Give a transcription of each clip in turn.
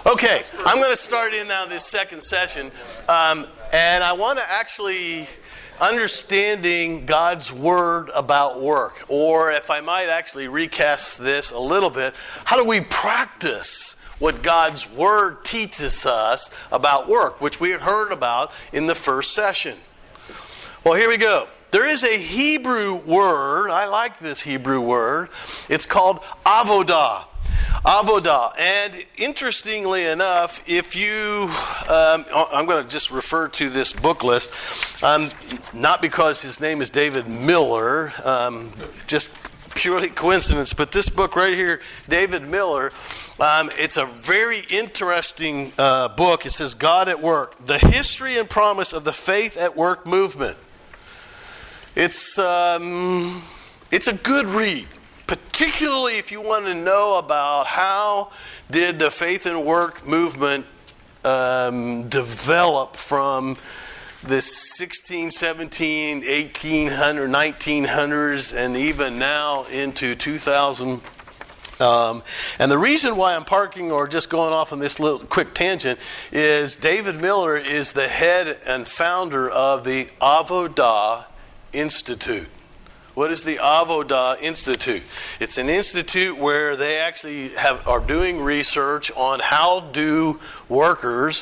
Okay, I'm going to start in now this second session, and I want to actually understanding God's Word about work, or if I might actually recast this a little bit, how do we practice what God's Word teaches us about work, which we heard about in the first session? Well, here we go. There is a Hebrew word, I like this Hebrew word, it's called avodah. Avodah. And interestingly enough, if you, I'm going to just refer to this book list, not because his name is David Miller, just purely coincidence, but this book right here, David Miller, it's a very interesting book. It says, God at Work, The History and Promise of the Faith at Work Movement. It's a good read. Particularly if you want to know about how did the faith and work movement develop from the 16, 17, 1800, 1900s, and even now into 2000. And the reason why I'm parking or just going off on this little quick tangent is David Miller is the head and founder of the Avodah Institute. What is the Avodah Institute? It's an institute where they actually are doing research on how do workers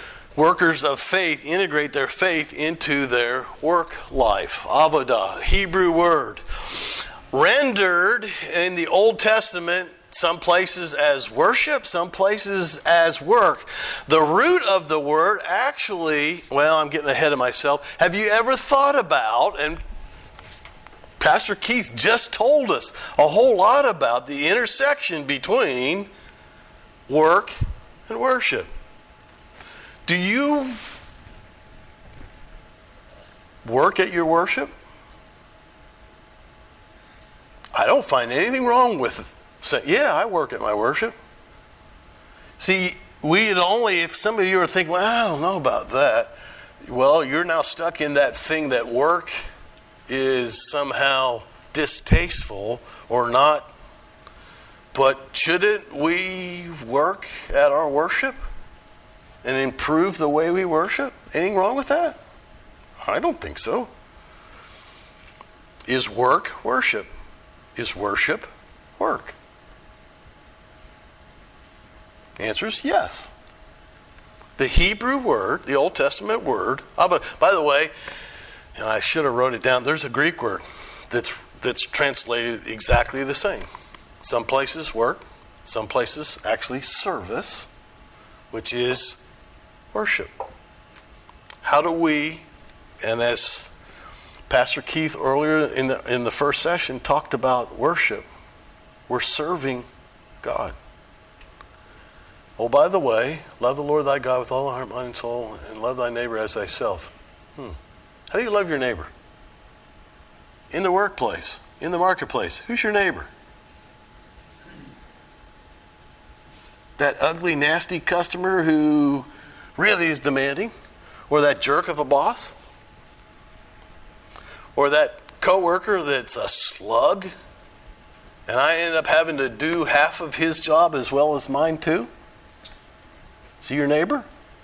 of faith integrate their faith into their work life. Avodah, Hebrew word. Rendered in the Old Testament, some places as worship, some places as work. The root of the word actually, well, I'm getting ahead of myself. Have you ever thought about, and Pastor Keith just told us a whole lot about the intersection between work and worship. Do you work at your worship? I don't find anything wrong with saying, yeah, I work at my worship. See, if some of you are thinking, well, I don't know about that. Well, you're now stuck in that thing that work is somehow distasteful or not. But shouldn't we work at our worship and improve the way we worship? Anything wrong with that? I don't think so. Is work worship? Is worship work? The answer is yes. The Hebrew word, the Old Testament word, by the way, and I should have wrote it down. There's a Greek word that's translated exactly the same. Some places work, some places actually service, which is worship. How do we, and as Pastor Keith earlier in the first session talked about worship, we're serving God. Oh, by the way, love the Lord thy God with all thy heart, mind, and soul, and love thy neighbor as thyself. How do you love your neighbor? In the workplace, in the marketplace, who's your neighbor? That ugly, nasty customer who really is demanding? Or that jerk of a boss? Or that coworker that's a slug? And I end up having to do half of his job as well as mine too? See your neighbor?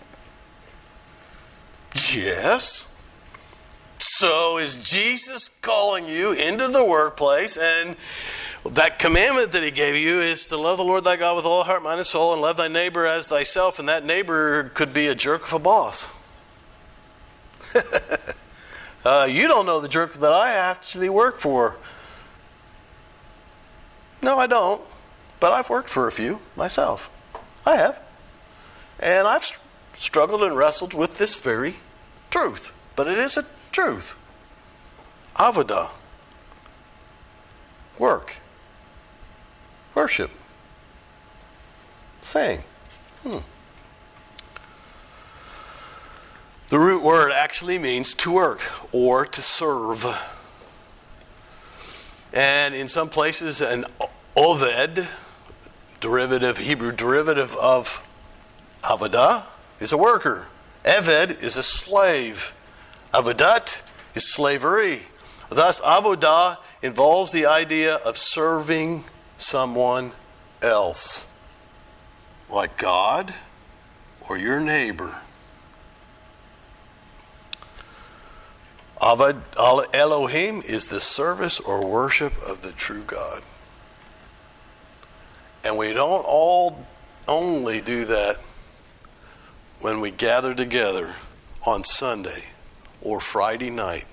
Yes. So is Jesus calling you into the workplace, and that commandment that he gave you is to love the Lord thy God with all heart, mind, and soul, and love thy neighbor as thyself, and that neighbor could be a jerk of a boss. You don't know the jerk that I actually work for. No, I don't. But I've worked for a few myself. I have. And I've struggled and wrestled with this very truth. But it is a truth. Avodah. Work. Worship. Saying. The root word actually means to work or to serve. And in some places, an oved, Hebrew derivative of avodah, is a worker. Eved is a slave. Avodat is slavery. Thus, avodah involves the idea of serving someone else. like God or your neighbor. Avad Elohim is the service or worship of the true God. And we don't all only do that when we gather together on Sunday or Friday night.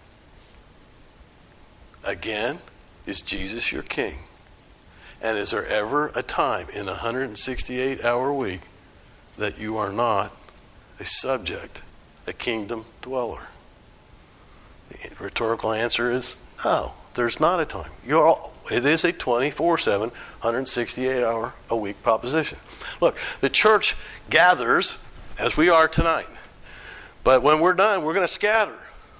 Again, is Jesus your King? And is there ever a time in a 168-hour week that you are not a subject, a kingdom dweller? The rhetorical answer is no, there's not a time. It is a 24/7, 168-hour a week proposition. Look, the church gathers as we are tonight. But when we're done, we're going to scatter.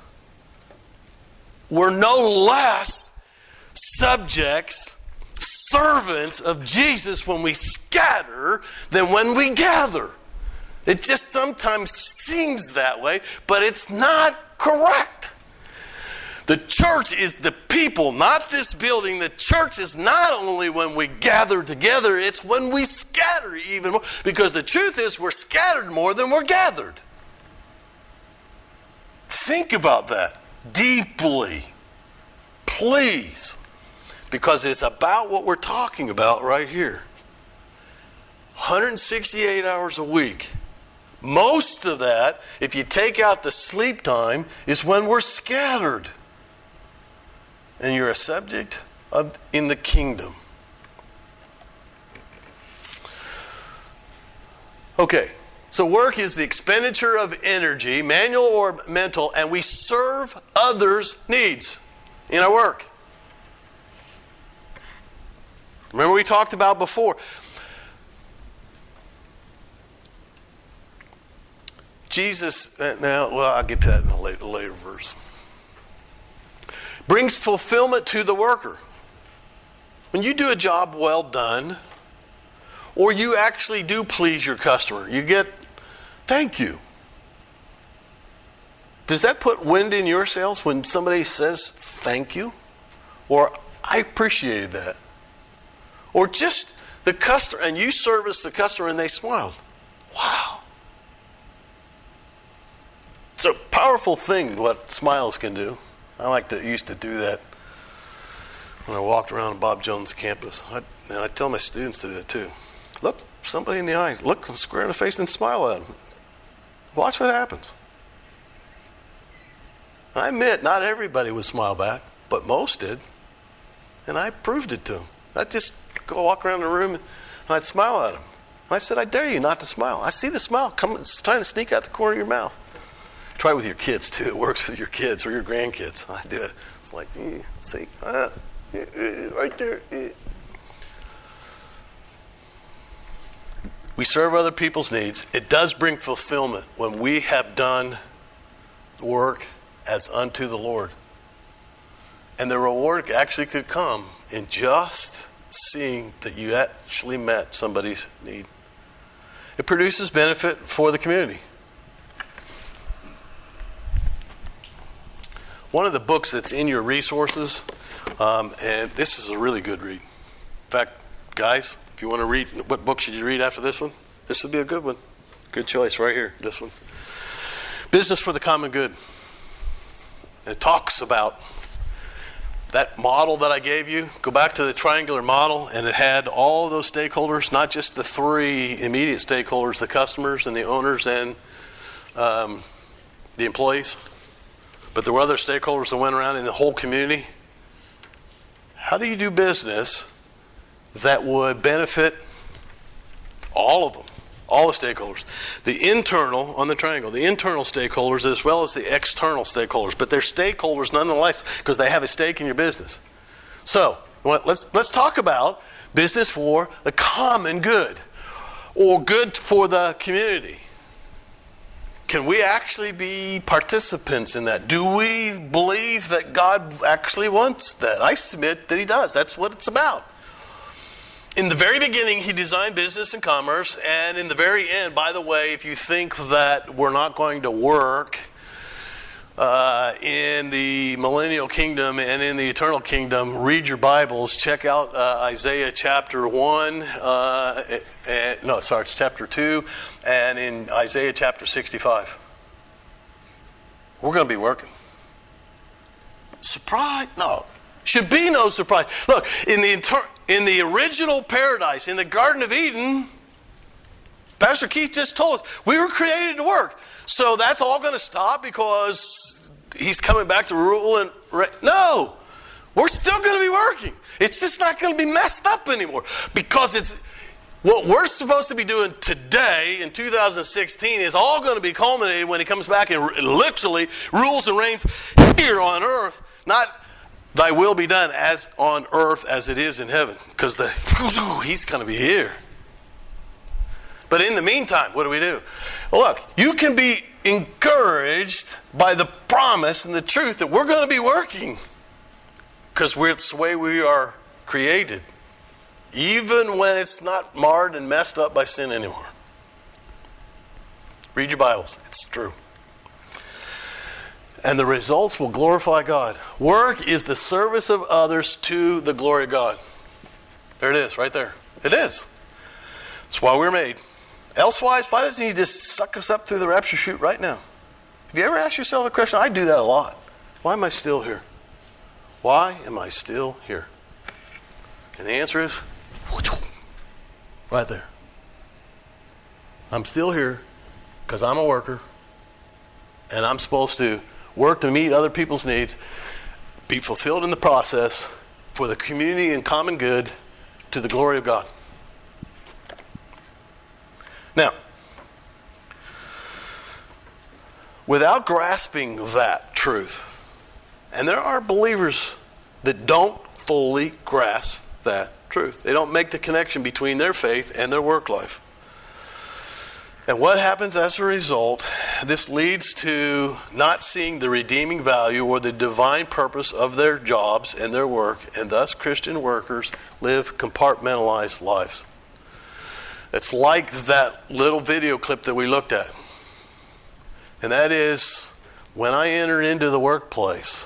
We're no less subjects, servants of Jesus when we scatter than when we gather. It just sometimes seems that way, but it's not correct. The church is the people, not this building. The church is not only when we gather together, it's when we scatter even more. Because the truth is we're scattered more than we're gathered. Think about that deeply, please. Because it's about what we're talking about right here. 168 hours a week. Most of that, if you take out the sleep time, is when we're scattered. And you're a subject in the kingdom. Okay, so work is the expenditure of energy, manual or mental, and we serve others' needs in our work. Remember we talked about before. Jesus, I'll get to that in a later verse. Brings fulfillment to the worker. When you do a job well done, or you actually do please your customer, you get thank you. Does that put wind in your sails when somebody says thank you? Or I appreciated that. Or just the customer, and you service the customer and they smiled. Wow. It's a powerful thing what smiles can do. I used to do that when I walked around Bob Jones campus. And I tell my students to do that too. Look somebody in the eye, look them square in the face and smile at them. Watch what happens. I admit not everybody would smile back, but most did. And I proved it to them. I'd just go walk around the room and I'd smile at them. And I said, I dare you not to smile. I see the smile coming, it's trying to sneak out the corner of your mouth. Try it with your kids too. It works with your kids or your grandkids. I do it. It's like, see, right there. We serve other people's needs. It does bring fulfillment when we have done work as unto the Lord. And the reward actually could come in just seeing that you actually met somebody's need. It produces benefit for the community. One of the books that's in your resources, and this is a really good read. In fact, guys, if you want to read, what book should you read after this one? This would be a good one. Good choice right here, this one. Business for the Common Good. It talks about that model that I gave you. Go back to the triangular model, and it had all of those stakeholders, not just the three immediate stakeholders, the customers and the owners and the employees. But there were other stakeholders that went around in the whole community. How do you do business that would benefit all of them, all the stakeholders? The internal, on the triangle, the internal stakeholders as well as the external stakeholders. But they're stakeholders nonetheless because they have a stake in your business. So let's talk about business for the common good or good for the community. Can we actually be participants in that? Do we believe that God actually wants that? I submit that He does. That's what it's about. In the very beginning, He designed business and commerce. And in the very end, by the way, if you think that we're not going to work in the millennial kingdom and in the eternal kingdom, read your Bibles. Check out Isaiah chapter 1. It's chapter 2. And in Isaiah chapter 65. We're going to be working. Surprise? No. Should be no surprise. Look, in the original paradise, in the Garden of Eden, Pastor Keith just told us we were created to work. So that's all going to stop because he's coming back to rule and no, we're still going to be working. It's just not going to be messed up anymore because it's what we're supposed to be doing today in 2016 is all going to be culminated when he comes back and literally rules and reigns here on earth, not thy will be done as on earth as it is in heaven, because he's going to be here. But in the meantime, what do? Well, look, you can be encouraged by the promise and the truth that we're going to be working because it's the way we are created, even when it's not marred and messed up by sin anymore. Read your Bibles. It's true. And the results will glorify God. Work is the service of others to the glory of God. There it is, right there. It is. That's why we're made. Elsewise, why doesn't he just suck us up through the rapture chute right now? Have you ever asked yourself the question? I do that a lot. Why am I still here? Why am I still here? And the answer is right there. I'm still here because I'm a worker and I'm supposed to work to meet other people's needs, be fulfilled in the process for the community and common good to the glory of God. Now, without grasping that truth, and there are believers that don't fully grasp that truth. They don't make the connection between their faith and their work life. And what happens as a result, this leads to not seeing the redeeming value or the divine purpose of their jobs and their work, and thus Christian workers live compartmentalized lives. It's like that little video clip that we looked at. And that is, when I enter into the workplace,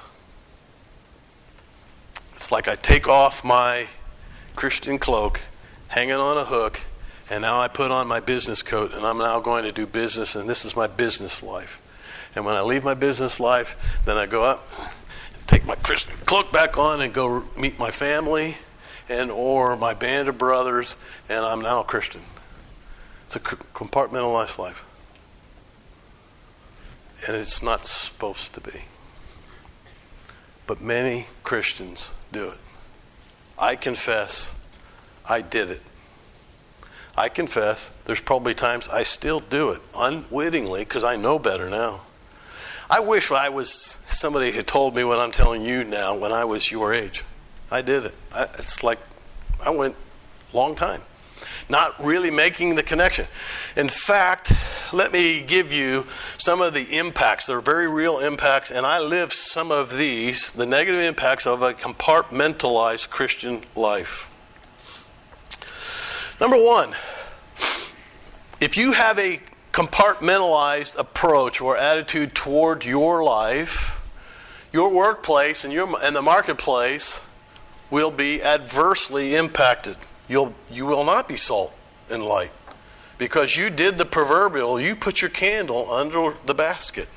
it's like I take off my Christian cloak, hanging on a hook, and now I put on my business coat, and I'm now going to do business, and this is my business life. And when I leave my business life, then I go up, take my Christian cloak back on, and go meet my family and or my band of brothers, and I'm now a Christian. It's a compartmentalized life. And it's not supposed to be. But many Christians do it. I confess, I did it. I confess, there's probably times I still do it unwittingly because I know better now. I wish somebody had told me what I'm telling you now when I was your age. I did it. It's like I went a long time not really making the connection. In fact, let me give you some of the impacts. They're very real impacts, and I live some of these, the negative impacts of a compartmentalized Christian life. Number one, if you have a compartmentalized approach or attitude toward your life, your workplace and the marketplace will be adversely impacted. You will not be salt and light because you did the proverbial, you put your candle under the basket.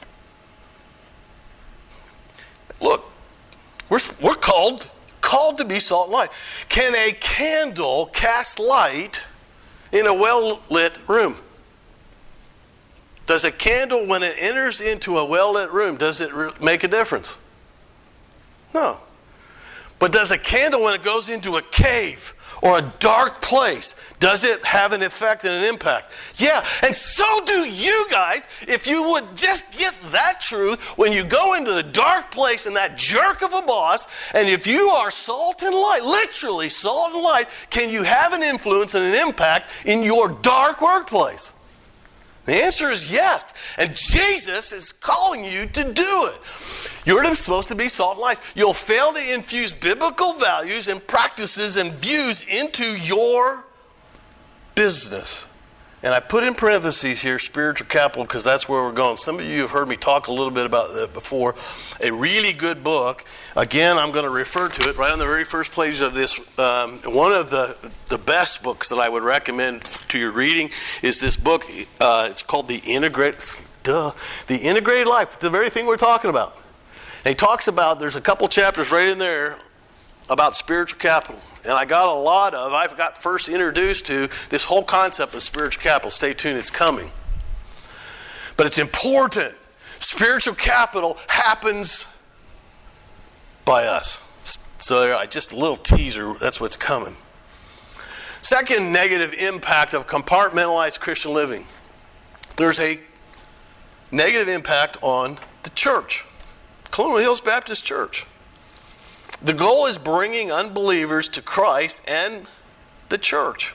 Look, we're called to be salt and light. Can a candle cast light in a well-lit room? Does a candle, when it enters into a well-lit room, does it make a difference? No. But does a candle, when it goes into a cave or a dark place, does it have an effect and an impact? Yeah, and so do you guys. If you would just get that truth when you go into the dark place and that jerk of a boss, and if you are salt and light, literally salt and light, can you have an influence and an impact in your dark workplace? The answer is yes, and Jesus is calling you to do it. You're supposed to be salt and light. You'll fail to infuse biblical values and practices and views into your business, And I put in parentheses here, spiritual capital, because that's where we're going. Some of you have heard me talk a little bit about that before. A really good book. Again, I'm going to refer to it right on the very first page of this. One of the best books that I would recommend to your reading is this book. It's called The Integrated Life. The very thing we're talking about. And he talks about, there's a couple chapters right in there about spiritual capital. And I got first introduced to this whole concept of spiritual capital. Stay tuned, it's coming. But it's important. Spiritual capital happens by us. So just a little teaser, that's what's coming. Second negative impact of compartmentalized Christian living. There's a negative impact on the church. Colonial Hills Baptist Church. The goal is bringing unbelievers to Christ and the church.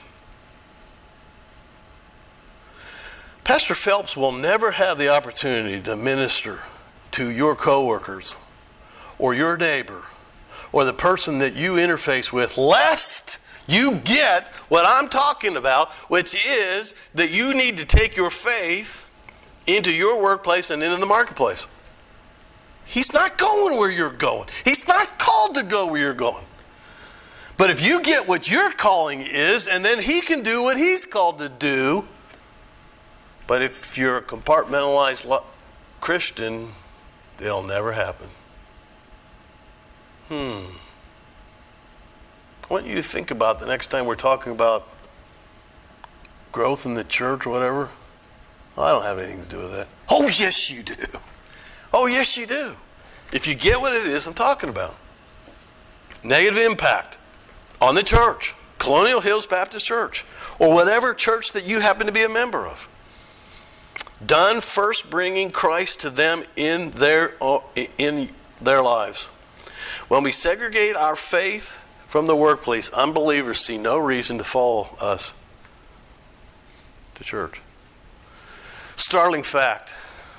Pastor Phelps will never have the opportunity to minister to your coworkers or your neighbor or the person that you interface with, lest you get what I'm talking about, which is that you need to take your faith into your workplace and into the marketplace. He's not going where you're going. He's not called to go where you're going. But if you get what your calling is, and then he can do what he's called to do. But if you're a compartmentalized Christian, it'll never happen. I want you to think about the next time we're talking about growth in the church or whatever. I don't have anything to do with that. Oh, yes, you do. Oh, yes, you do. If you get what it is I'm talking about. Negative impact on the church, Colonial Hills Baptist Church, or whatever church that you happen to be a member of. Done first bringing Christ to them in their lives. When we segregate our faith from the workplace, unbelievers see no reason to follow us to church. Startling fact.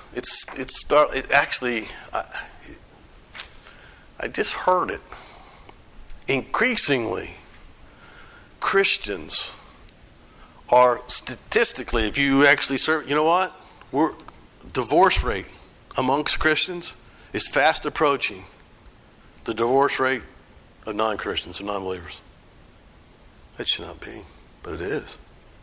I just heard it. Increasingly, Christians are statistically, if you actually serve, you know what? Divorce rate amongst Christians is fast approaching the divorce rate of non-Christians and non-believers. It should not be, but it is.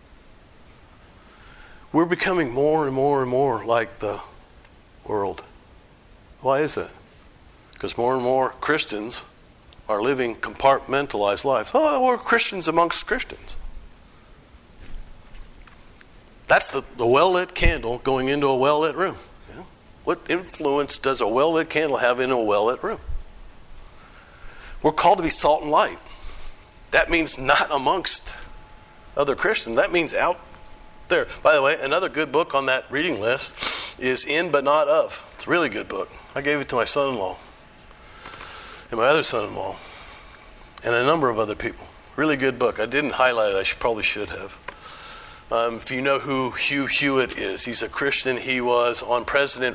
We're becoming more and more and more like the world. Why is that? Because more and more Christians are living compartmentalized lives. Oh, we're Christians amongst Christians. That's the well-lit candle going into a well-lit room. Yeah? What influence does a well-lit candle have in a well-lit room? We're called to be salt and light. That means not amongst other Christians. That means out there. By the way, another good book on that reading list is In But Not Of. It's a really good book. I gave it to my son-in-law and my other son-in-law and a number of other people. Really good book. I didn't highlight it. I probably should have. If you know who Hugh Hewitt is, he's a Christian. He was on President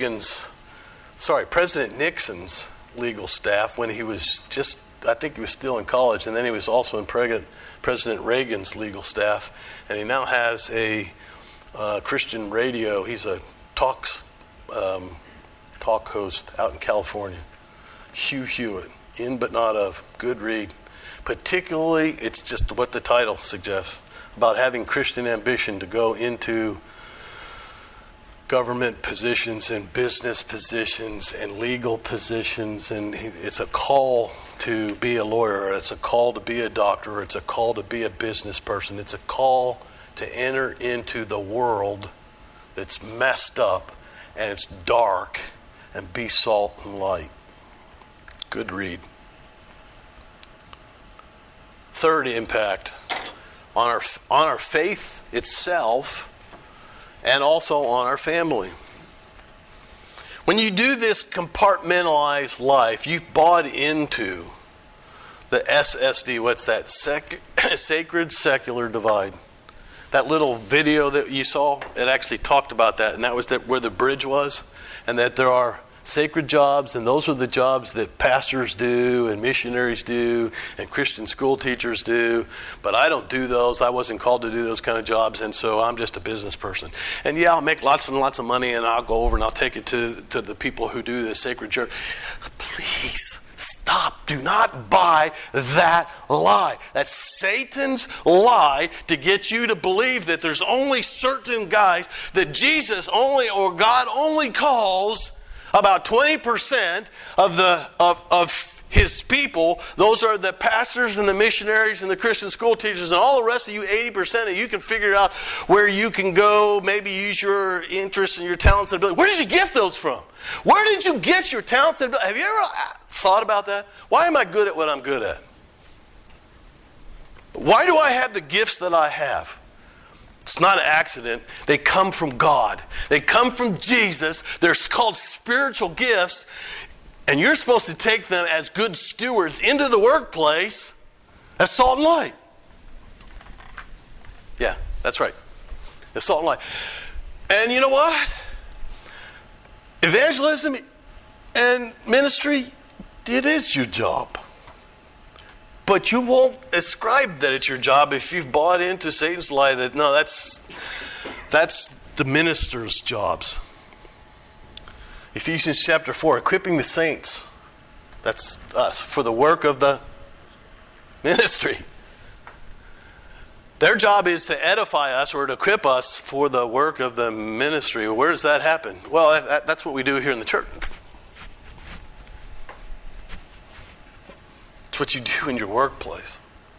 Nixon's legal staff when he was I think he was still in college, and then he was also in President Reagan's legal staff, and he now has a Christian radio. He's a talk host out in California. Hugh Hewitt, In But Not Of, good read. Particularly, it's just what the title suggests, about having Christian ambition to go into government positions and business positions and legal positions, and it's a call to be a lawyer, it's a call to be a doctor, it's a call to be a business person, it's a call to enter into the world that's messed up and it's dark and be salt and light. Good read. Third impact on our faith itself and also on our family. When you do this compartmentalized life, you've bought into the SSD. What's that? Sacred secular divide. That little video that you saw, it actually talked about that, and that was where the bridge was, and that there are sacred jobs, and those are the jobs that pastors do and missionaries do and Christian school teachers do, but I don't do those. I wasn't called to do those kind of jobs, and so I'm just a business person. And yeah, I'll make lots and lots of money, and I'll go over and I'll take it to the people who do the sacred church. Please stop. Do not buy that lie. That's Satan's lie to get you to believe that there's only certain guys that Jesus only or God only calls about 20% of his people. Those are the pastors and the missionaries and the Christian school teachers, and all the rest of you, 80% of you can figure out where you can go, maybe use your interests and your talents and ability. Where did you get those from? Where did you get your talents and ability? Have you ever thought about that? Why am I good at what I'm good at? Why do I have the gifts that I have? It's not an accident. They come from God. They come from Jesus. They're called spiritual gifts. And you're supposed to take them as good stewards into the workplace as salt and light. Yeah, that's right. As salt and light. And you know what? Evangelism and ministry, it is your job. But you won't ascribe that it's your job if you've bought into Satan's lie that, no, that's the minister's jobs. Ephesians chapter 4, equipping the saints, that's us, for the work of the ministry. Their job is to edify us or to equip us for the work of the ministry. Where does that happen? Well, that's what we do here in the church. It's what you do in your workplace.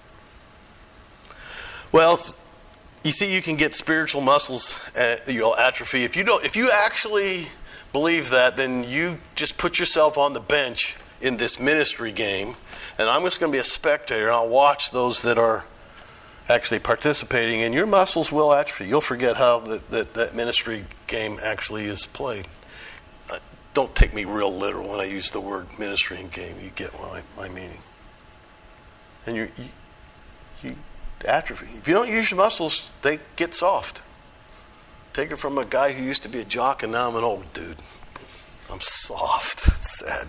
Well, you see, you can get spiritual muscles, you'll atrophy. If you actually believe that, then you just put yourself on the bench in this ministry game, and I'm just going to be a spectator, and I'll watch those that are actually participating, and your muscles will atrophy. You'll forget how that ministry game actually is played. Don't take me real literal when I use the word ministry and game. You get my meaning. And you atrophy. If you don't use your muscles, they get soft. Take it from a guy who used to be a jock and now I'm an old dude. I'm soft. It's sad.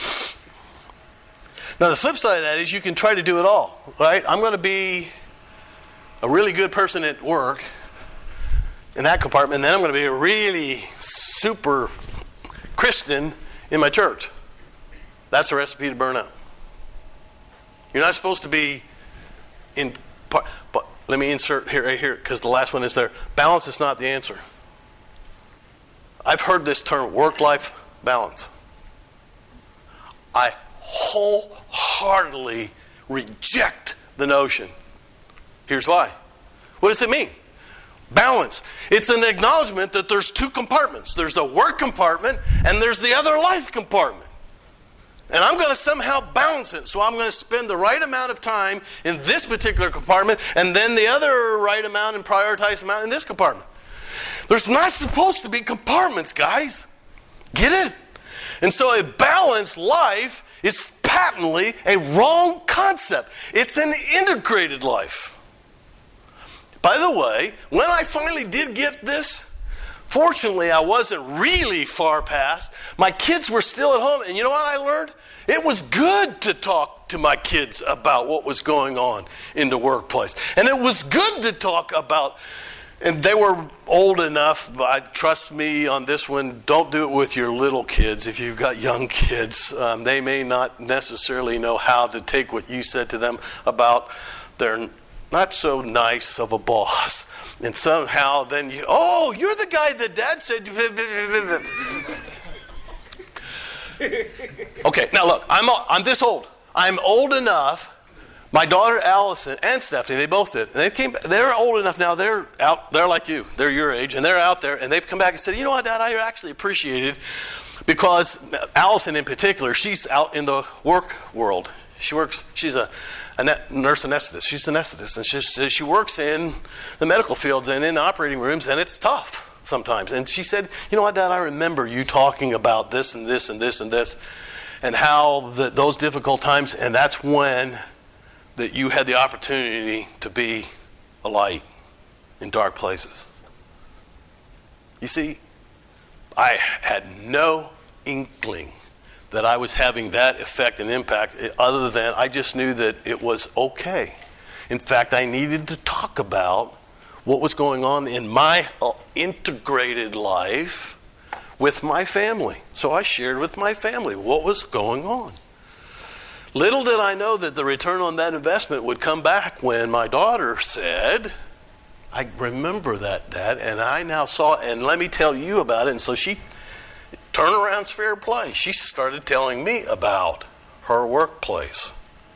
Now the flip side of that is you can try to do it all, right? I'm going to be a really good person at work in that compartment, and then I'm going to be a really super Christian in my church. That's a recipe to burn out. You're not supposed to be in part, but let me insert here, right here, because the last one is there. Balance is not the answer. I've heard this term, work-life balance. I wholeheartedly reject the notion. Here's why. What does it mean? Balance. It's an acknowledgement that there's two compartments. There's the work compartment and there's the other life compartment. And I'm going to somehow balance it. So I'm going to spend the right amount of time in this particular compartment and then the other right amount and prioritized amount in this compartment. There's not supposed to be compartments, guys. Get it? And so a balanced life is patently a wrong concept. It's an integrated life. By the way, when I finally did get this, fortunately I wasn't really far past. My kids were still at home, and you know what I learned? It was good to talk to my kids about what was going on in the workplace. And it was good to talk about, and they were old enough, but trust me on this one, don't do it with your little kids. If you've got young kids, they may not necessarily know how to take what you said to them about their not so nice of a boss. And somehow then you're the guy that Dad said. Okay, now look, I'm this old. I'm old enough. My daughter Allison and Stephanie, they both did. And they're old enough now, they're like you. They're your age, and they're out there, and they've come back and said, you know what, Dad, I actually appreciate it. Because Allison in particular, she's out in the work world. She's a nurse anesthetist. She's an anesthetist, and she works in the medical fields and in the operating rooms, and it's tough sometimes. And she said, you know what, Dad, I remember you talking about this and this and this and this, and how those difficult times, and that's when that you had the opportunity to be a light in dark places. You see, I had no inkling that I was having that effect and impact, other than I just knew that it was okay. In fact, I needed to talk about what was going on in my integrated life with my family. So I shared with my family what was going on. Little did I know that the return on that investment would come back when my daughter said, I remember that, Dad, and I now saw, and let me tell you about it. And so she, turnaround's fair play. She started telling me about her workplace.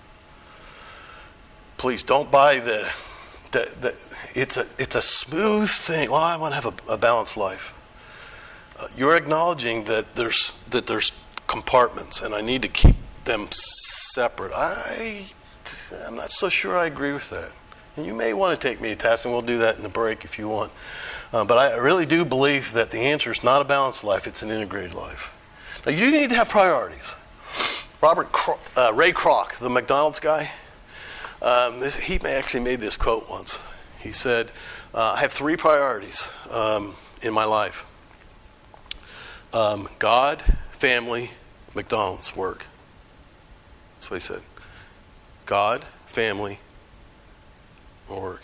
Please don't buy it's a smooth thing. Well, I want to have a balanced life. You're acknowledging that there's compartments, and I need to keep them separate. I'm not so sure I agree with that. And you may want to take me to task, and we'll do that in the break if you want. But I really do believe that the answer is not a balanced life, it's an integrated life. Now, you need to have priorities. Ray Kroc, the McDonald's guy, he actually made this quote once. He said, I have 3 priorities in my life. God, family, McDonald's, work. That's what he said. God, family, work.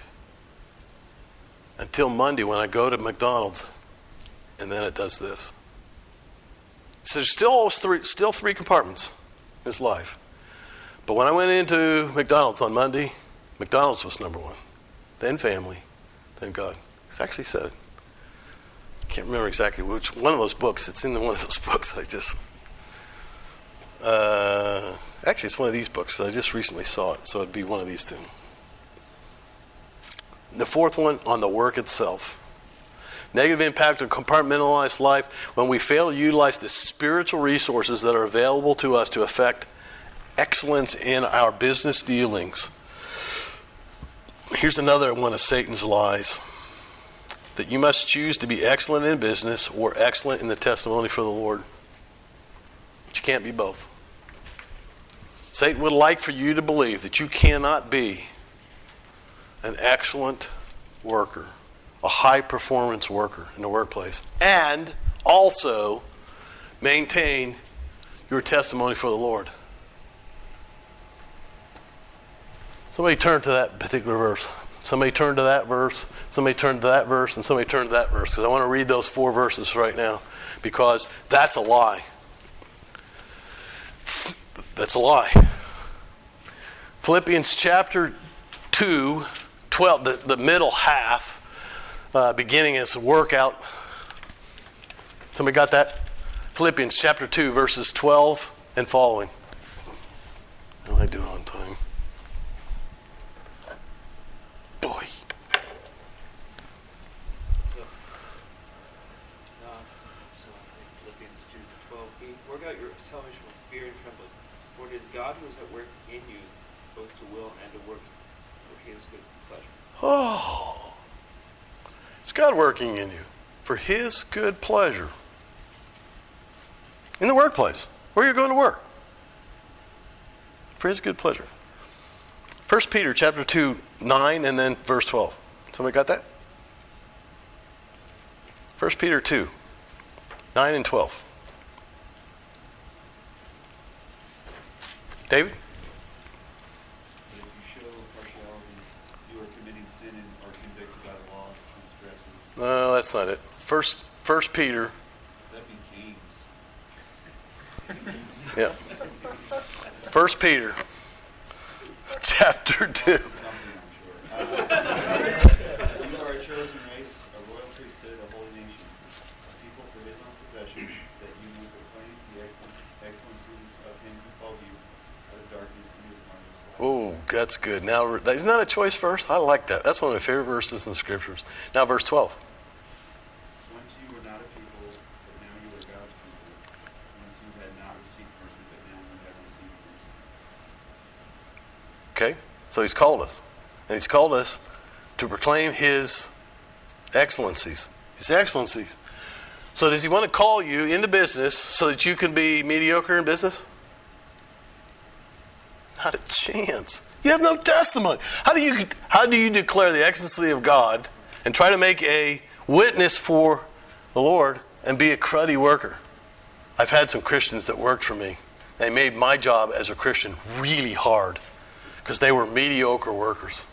Until Monday when I go to McDonald's, and then it does this. So there's still 3 compartments in his life. But when I went into McDonald's on Monday, McDonald's was number 1. Then family, then God. It's actually said. I can't remember exactly which one of those books. It's in one of those books. Actually, it's one of these books. I just recently saw it, so it'd be one of these 2. The 4th one, on the work itself. Negative impact of compartmentalized life when we fail to utilize the spiritual resources that are available to us to affect excellence in our business dealings. Here's another one of Satan's lies. That you must choose to be excellent in business or excellent in the testimony for the Lord. But you can't be both. Satan would like for you to believe that you cannot be an excellent worker, a high-performance worker in the workplace, and also maintain your testimony for the Lord. Somebody turn to that particular verse. Somebody turn to that verse. Somebody turn to that verse, and somebody turn to that verse, because I want to read those 4 verses right now, because that's a lie. That's a lie. Philippians chapter 2, 12, the middle half, beginning as a workout. Somebody got that? Philippians chapter 2, verses 12 and following. How do I do on time? Boy. Philippians 2:12. Work out your salvation with fear and trembling, for it is God who is at work in you, both to will and to work for His good pleasure. Oh, it's God working in you for His good pleasure. In the workplace, where you're going to work, for His good pleasure. 1 Peter chapter 2, 9, and then verse 12. Somebody got that? 1 Peter 2, 9 and 12. David? If you show partiality, you are committing sin and are convicted by the law of transgression. No, that's not it. First Peter. That'd be James. Yeah. 1 Peter chapter 2. Something, I'm sure. You are a chosen race, a royal priesthood, a holy nation, a people for His own possession, that you may proclaim the excellencies of Him who called you out of darkness into His marvelous light. Oh, that's good. Now, isn't that a choice verse? I like that. That's one of my favorite verses in the Scriptures. Now, verse 12. Once you were not a people, but now you are God's people. Once you had not received mercy, but now you have received mercy. Okay? So He's called us. And He's called us to proclaim His excellencies. His excellencies. So does He want to call you into business so that you can be mediocre in business? Not a chance. You have no testimony. How do you declare the excellency of God and try to make a witness for the Lord and be a cruddy worker? I've had some Christians that worked for me. They made my job as a Christian really hard because they were mediocre workers.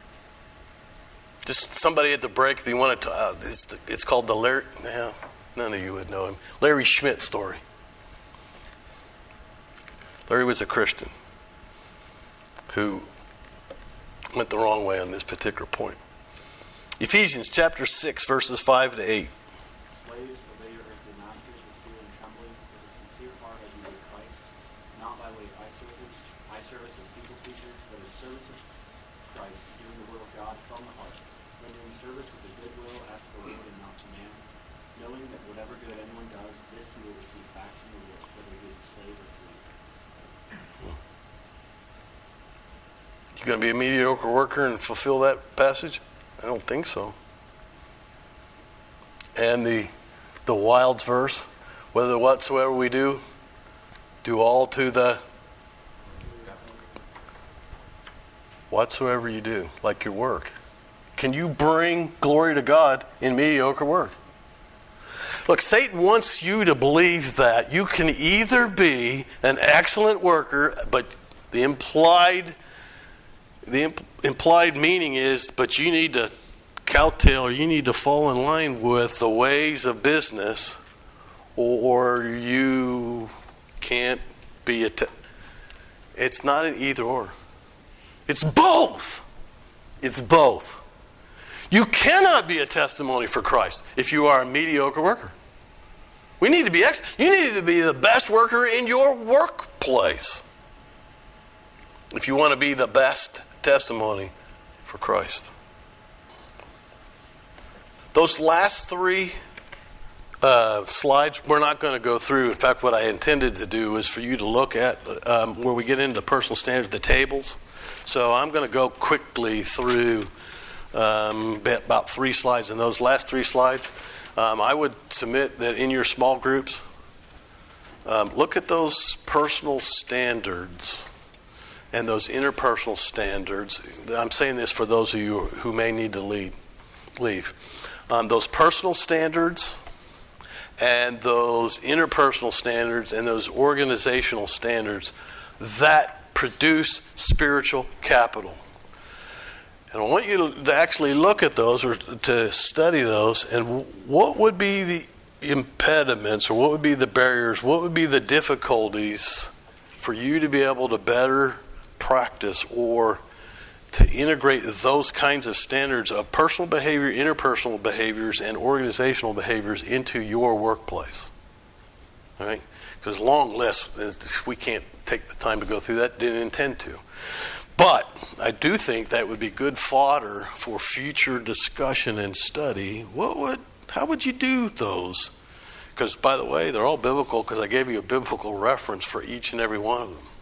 Just somebody at the break, if you want to, it's called the Larry, none of you would know him, Larry Schmidt story. Larry was a Christian who went the wrong way on this particular point. Ephesians chapter 6, verses 5 to 8. Slaves, obey your earthly masters with fear and trembling, with a sincere heart as you would Christ, not by way of eye service as people pleasers, but as servants of Christ, doing the will of God from the heart, rendering service with a good will as to the Lord and not to man, knowing that whatever good anyone does, this he will receive back from the Lord, whether he is a slave or free. You going to be a mediocre worker and fulfill that passage? I don't think so. And the Wilds verse, whether whatsoever we do all to the whatsoever you do, like your work. Can you bring glory to God in mediocre work? Look, Satan wants you to believe that you can either be an excellent worker, but the implied meaning is, but you need to kowtow, or you need to fall in line with the ways of business, or you can't be it's not an either or. It's both. It's both. You cannot be a testimony for Christ if you are a mediocre worker. You need to be the best worker in your workplace if you want to be the best testimony for Christ. Those last three slides we're not going to go through. In fact, what I intended to do is for you to look at where we get into the personal standards, the tables. So I'm going to go quickly through about 3 slides. And those last 3 slides, I would submit that in your small groups, look at those personal standards and those interpersonal standards. I'm saying this for those of you who may need to leave. Those personal standards and those interpersonal standards and those organizational standards that produce spiritual capital. And I want you to actually look at those or to study those, and what would be the impediments or what would be the barriers, what would be the difficulties for you to be able to better practice or to integrate those kinds of standards of personal behavior, interpersonal behaviors, and organizational behaviors into your workplace. All right? Because long list, we can't take the time to go through that, didn't intend to. But I do think that would be good fodder for future discussion and study. How would you do those? Because, by the way, they're all biblical because I gave you a biblical reference for each and every one of them.